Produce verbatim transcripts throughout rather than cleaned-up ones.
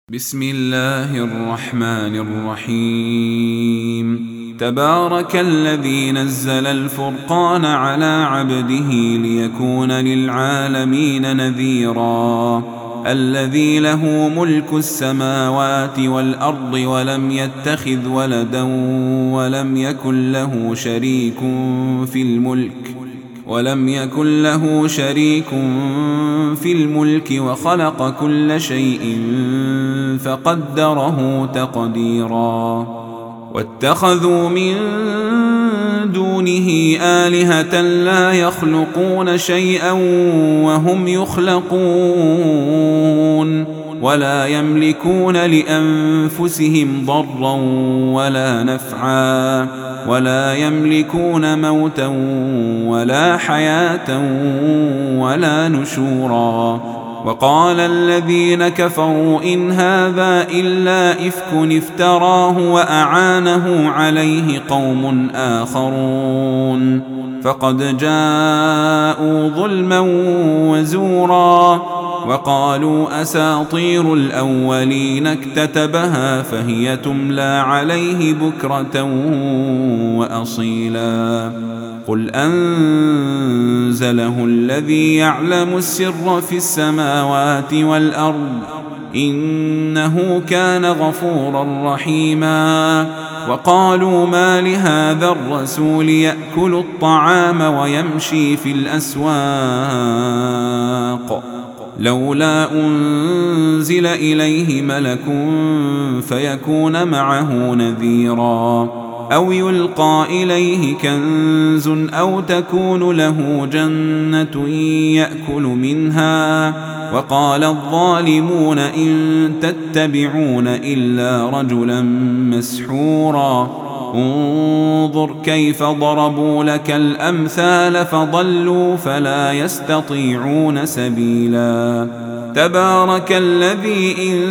بسم الله الرحمن الرحيم. تبارك الذي نزل الفرقان على عبده ليكون للعالمين نذيرا. الذي له ملك السماوات والأرض ولم يتخذ ولدا ولم يكن له شريك في الملك ولم يكن له شريك في الملك وخلق كل شيء فقدره تقديرا. واتخذوا من دونه آلهة لا يخلقون شيئا وهم يخلقون ولا يملكون لأنفسهم ضرا ولا نفعا ولا يملكون موتا ولا حياة ولا نشورا. وقال الذين كفروا إن هذا إلا إفك افتراه وأعانه عليه قوم آخرون فقد جاءوا ظلما وزورا. وقالوا أساطير الأولين اكتتبها فهي تملى عليه بكرة وأصيلا. قل أنزله الذي يعلم السر في السماوات والأرض إنه كان غفورا رحيما. وقالوا ما لهذا الرسول يأكل الطعام ويمشي في الأسواق لولا أنزل إليه ملك فيكون معه نذيرا أو يلقى إليه كنز أو تكون له جنة يأكل منها. وقال الظالمون إن تتبعون إلا رجلا مسحورا. انظر كيف ضربوا لك الأمثال فضلوا فلا يستطيعون سبيلا. تبارك الذي إن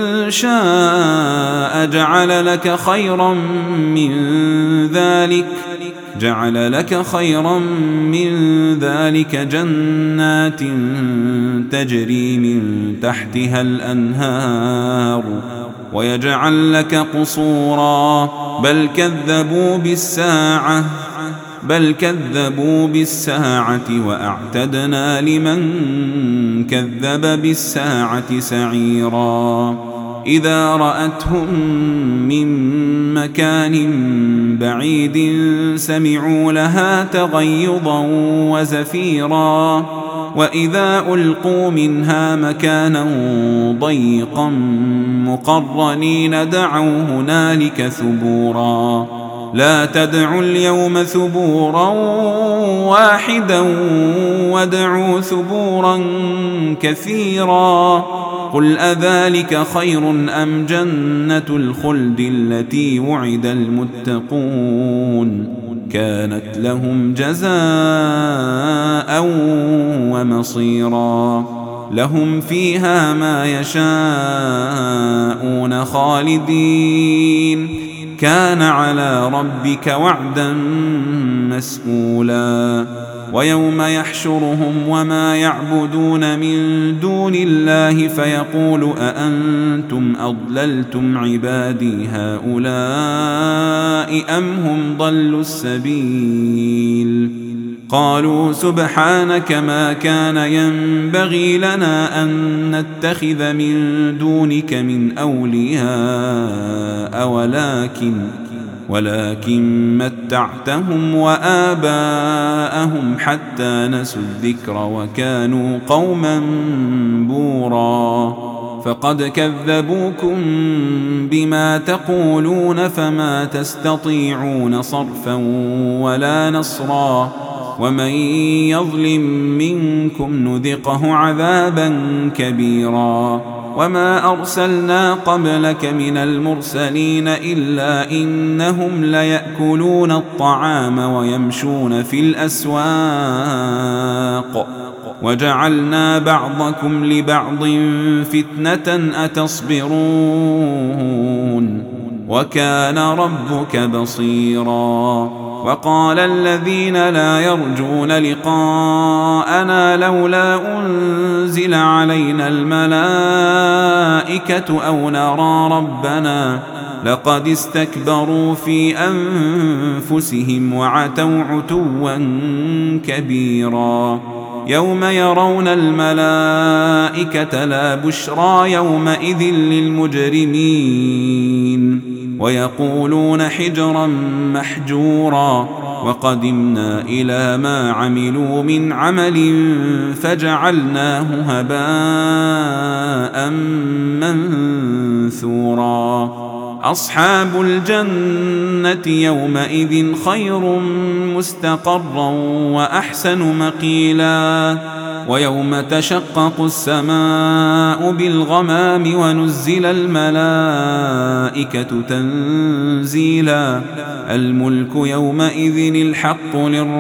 شاء جعل لك خيرا من ذلك جعل لك خيرا من ذلك جنات تجري من تحتها الأنهار ويجعل لك قصورا بل كذبوا بالساعة بل كذبوا بالساعة وأعتدنا لمن كذب بالساعة سعيرا. إذا رأتهم من مكان بعيد سمعوا لها تغيظا وزفيرا. وإذا ألقوا منها مكانا ضيقا مقرنين دعوا هنالك ثبورا. لا تدعوا اليوم ثبورا واحدا وادعوا ثبورا كثيرا. قل أذلك خير أم جنة الخلد التي وعد المتقون كانت لهم جزاء ومصيرا. لهم فيها ما يشاءون خالدين كان على ربك وعدا مسئولا. ويوم يحشرهم وما يعبدون من دون الله فيقول أأنتم أضللتم عبادي هؤلاء أم هم ضلوا السبيل. قالوا سبحانك ما كان ينبغي لنا أن نتخذ من دونك من أولياء ولكن ولكن متعتهم وآباءهم حتى نسوا الذكر وكانوا قوما بورا. فقد كذبوكم بما تقولون فما تستطيعون صرفا ولا نصرا. ومن يظلم منكم نذقه عذابا كبيرا. وما أرسلنا قبلك من المرسلين إلا إنهم ليأكلون الطعام ويمشون في الأسواق وجعلنا بعضكم لبعض فتنة أتصبرون وكان ربك بصيرا. وقال الذين لا يرجون لقاءنا لولا أنزل علينا الملائكة أو نرى ربنا لقد استكبروا في أنفسهم وعتوا عتوا كبيرا يوم يرون الملائكة لا بشرى يومئذ للمجرمين ويقولون حجرا محجورا وقدمنا إلى ما عملوا من عمل فجعلناه هباء منثورا أصحاب الجنة يومئذ خير مستقرا وأحسن مقيلا ويوم تشقق السماء بالغمام ونزل الملائكة تنزيلا الملك يومئذ الحق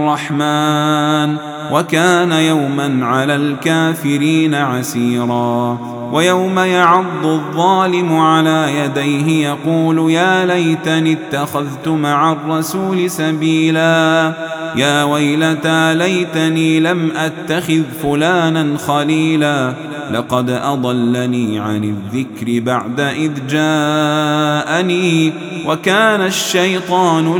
للرحمن وكان يوما على الكافرين عسيرا ويوم يعض الظالم على يديه يقول يا ليتني اتخذت مع الرسول سبيلا يا ويلتى ليتني لم أتخذ فلانا خليلا لقد أضلني عن الذكر بعد إذ جاءني وكان الشيطان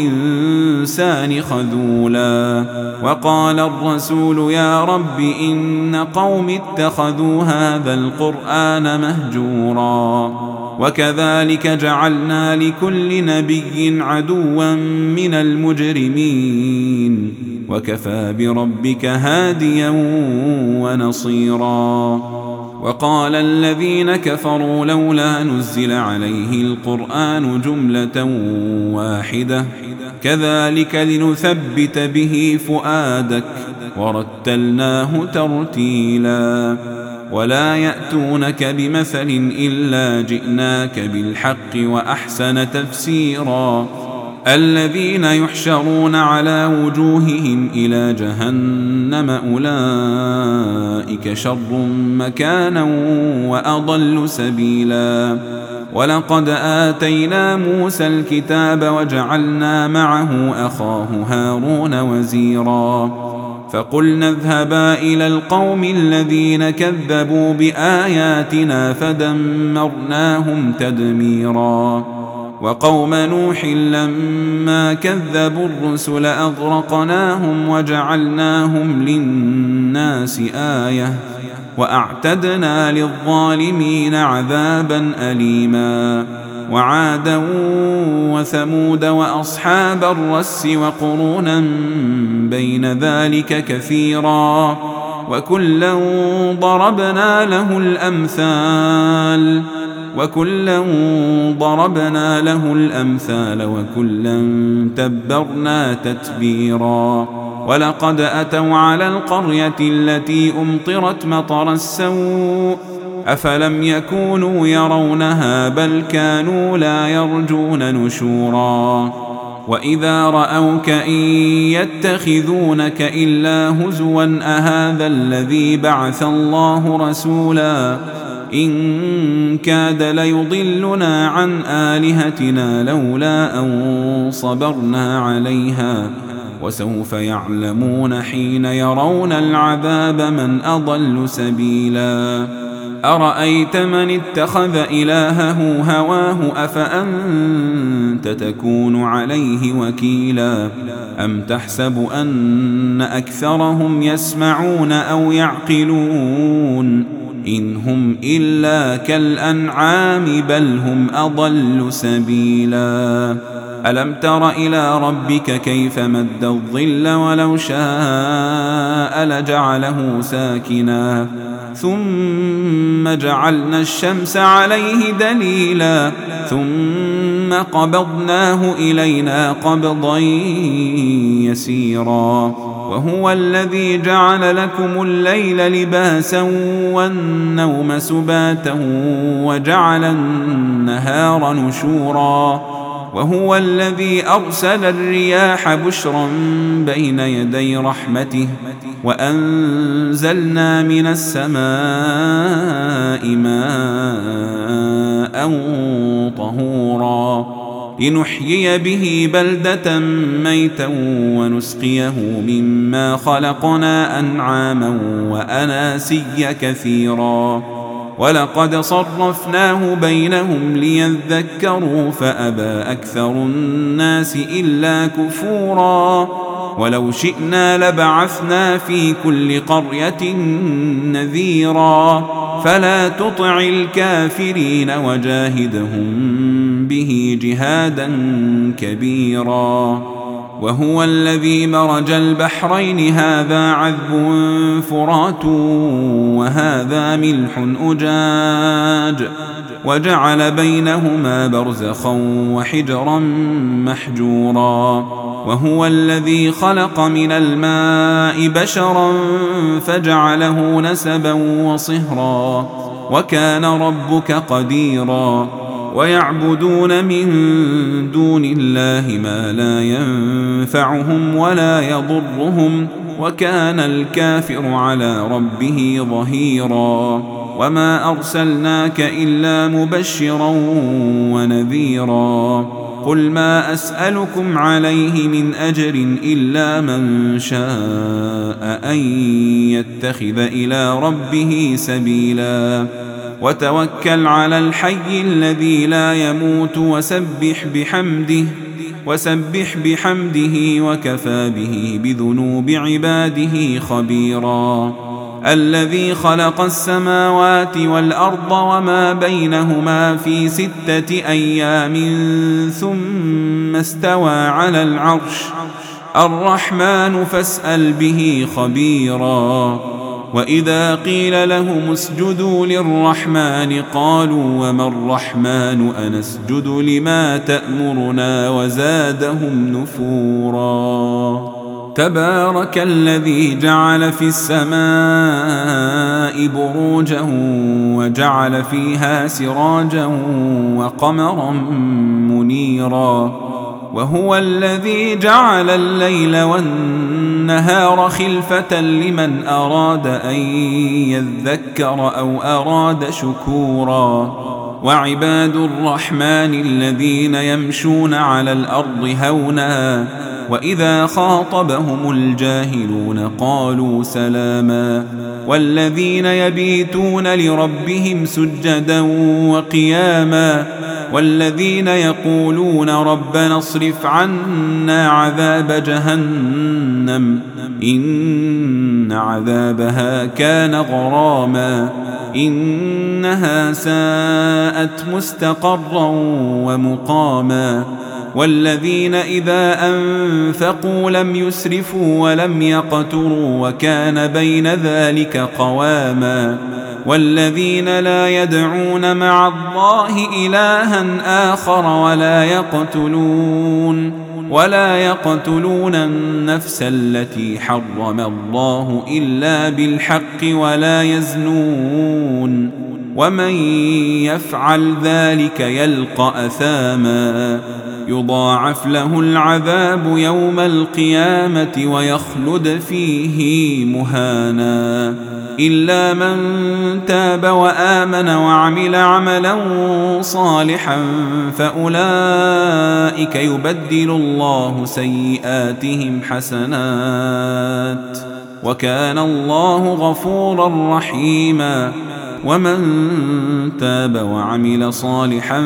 للإنسان خذولا وقال الرسول يا رب إن قوم اتخذوا هذا القرآن مهجورا وكذلك جعلنا لكل نبي عدوا من المجرمين وكفى بربك هاديا ونصيرا وقال الذين كفروا لولا نزل عليه القرآن جملة واحدة كذلك لنثبت به فؤادك ورتلناه ترتيلا ولا يأتونك بمثل إلا جئناك بالحق وأحسن تفسيرا الذين يحشرون على وجوههم إلى جهنم أولئك شر مكانا وأضل سبيلا ولقد آتينا موسى الكتاب وجعلنا معه أخاه هارون وزيرا فقلنا اذهبا إلى القوم الذين كذبوا بآياتنا فدمرناهم تدميرا وقوم نوح لما كذبوا الرسل أغرقناهم وجعلناهم للناس آية وأعتدنا للظالمين عذابا أليما وعادا وثمود وأصحاب الرس وقرونا بين ذلك كثيرا وكلا ضربنا له الأمثال وكلا ضربنا له الأمثال وكلا تبرنا تتبيرا ولقد أتوا على القرية التي أمطرت مطر السوء أفلم يكونوا يرونها بل كانوا لا يرجون نشورا وإذا رأوك إن يتخذونك إلا هزوا أهذا الذي بعث الله رسولا إن كاد ليضلنا عن آلهتنا لولا أن صبرنا عليها وسوف يعلمون حين يرون العذاب من أضل سبيلا أرأيت من اتخذ إلهه هواه أفأنت تكون عليه وكيلا أم تحسب أن أكثرهم يسمعون أو يعقلون إن هم إلا كالأنعام بل هم أضل سبيلا ألم تر إلى ربك كيف مد الظل ولو شاء لجعله ساكنا ثم جعلنا الشمس عليه دليلا ثم قبضناه إلينا قبضا يسيرا وهو الذي جعل لكم الليل لباسا والنوم سباتا وجعل النهار نشورا وهو الذي أرسل الرياح بشرا بين يدي رحمته وأنزلنا من السماء ماء طهورا لنحيي به بلدة ميتا ونسقيه مما خلقنا أنعاما وأناسيا كثيرا ولقد صرفناه بينهم ليذكروا فأبى أكثر الناس إلا كفورا ولو شئنا لبعثنا في كل قرية نذيرا فلا تطع الكافرين وجاهدهم به جهادا كبيرا وهو الذي مرج البحرين هذا عذب فرات وهذا ملح أجاج وجعل بينهما برزخا وحجرا محجورا وهو الذي خلق من الماء بشرا فجعله نسبا وصهرا وكان ربك قديرا ويعبدون من دون الله ما لا ينفعهم ولا يضرهم وكان الكافر على ربه ظهيرا وما أرسلناك إلا مبشرا ونذيرا قل ما أسألكم عليه من أجر إلا من شاء أن يتخذ إلى ربه سبيلا وتوكل على الحي الذي لا يموت وسبح بحمده وسبح بحمده وكفى به بذنوب عباده خبيرا الذي خلق السماوات والأرض وما بينهما في ستة أيام ثم استوى على العرش الرحمن فاسأل به خبيرا وإذا قيل لهم اسجدوا للرحمن قالوا وما الرحمن أنسجد لما تأمرنا وزادهم نفورا تبارك الذي جعل في السماء بروجا وجعل فيها سراجا وقمرا منيرا وهو الذي جعل الليل والنهار خلفة لمن أراد أن يذكر أو أراد شكورا وعباد الرحمن الذين يمشون على الأرض هونا وإذا خاطبهم الجاهلون قالوا سلاما والذين يبيتون لربهم سجدا وقياما والذين يقولون ربنا اصرف عنا عذاب جهنم إن عذابها كان غراما إنها ساءت مستقرا ومقاما والذين إذا أنفقوا لم يسرفوا ولم يقتروا وكان بين ذلك قواما والذين لا يدعون مع الله إلها آخر ولا يقتلون ولا يقتلون النفس التي حرم الله إلا بالحق ولا يزنون ومن يفعل ذلك يلقى أثاما يضاعف له العذاب يوم القيامة ويخلد فيه مهانا إلا من تاب وآمن وعمل عملا صالحا فأولئك يبدل الله سيئاتهم حسنات وكان الله غفورا رحيما ومن تاب وعمل صالحا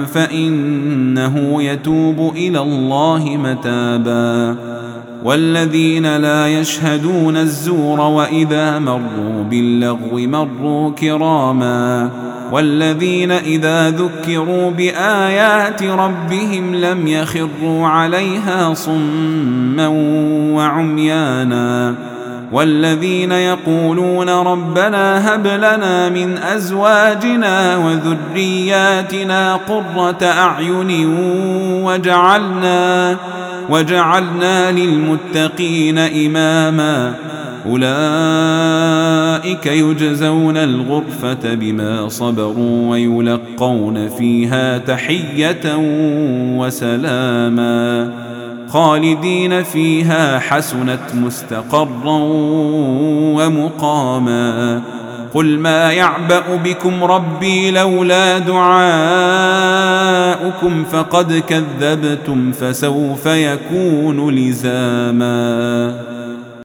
فإنه يتوب إلى الله متابا والذين لا يشهدون الزور وإذا مروا باللغو مروا كراما والذين إذا ذكروا بآيات ربهم لم يخروا عليها صما وعميانا والذين يقولون ربنا هب لنا من أزواجنا وذرياتنا قرة أعين وجعلنا وجعلنا للمتقين إماما أولئك يجزون الغرفة بما صبروا ويلقون فيها تحية وسلاما خالدين فيها حسنت مستقرا ومقاما قل ما يعبأ بكم ربي لولا دعاؤكم فقد كذبتم فسوف يكون لزاما